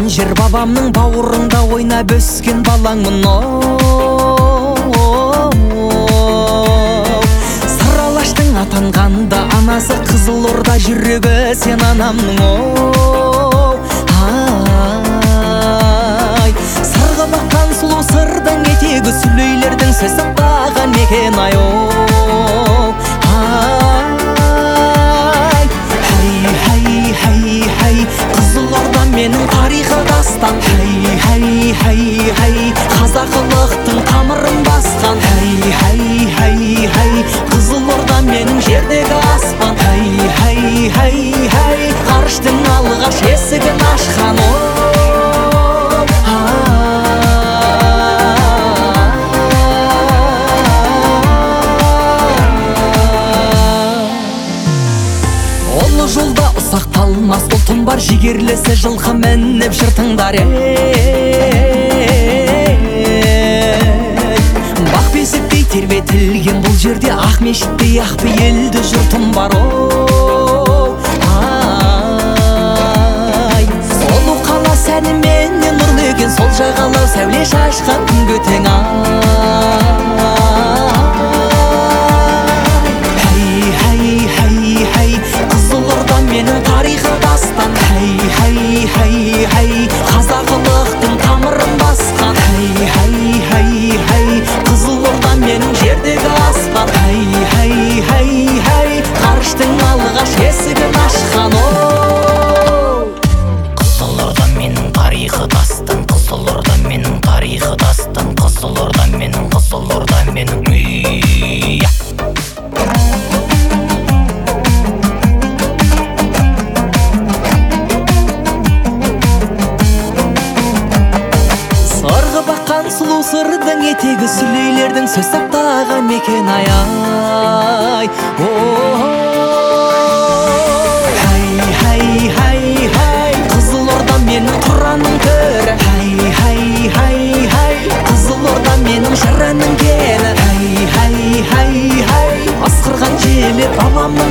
туған жер бабамның бауырында ойнап өскен балаңмын. Сарыалаштың атанғанда анасы Қызылорда жүрегі сен анамның. Сырғы баққан сұлу сырдың етегі сүлейлердің сөз сақтаған мекен. Қызылорда менің тарихы дастан. Қазақылықтың тамырын басқан. Қызылорда менің жердегі аспан. Ғарыштың алғаш есігін ашқан. Олы жолда ұсақталмас ұлтым бар, жігерлесі жылқы мініп жыртыңдар. Бақ бесіктей тербетілген бұл жерде, ақ мешіттей ақ пейілді жұртым бар. Солу қала сәніменен нұрлы екен, сол жағалау сәуле шашқан күнге тең. Қызылорда менің тарихы дастан. Қазақылықтың тамырын басқан. Қызылорда менің жердегі аспан. Ғарыштың алғаш есігін ашқан. Қызылорда менің тарихы дастан. Қызылорда менің тарихы дастан. Қызылорда менің Сырғы баққан сұлу сырдың етегі сүлейлердің сөз сақтаған мекен. Қызылорда менің тұраның төрі. Қызылорда менің жырының кені. Асқырған желі бабамның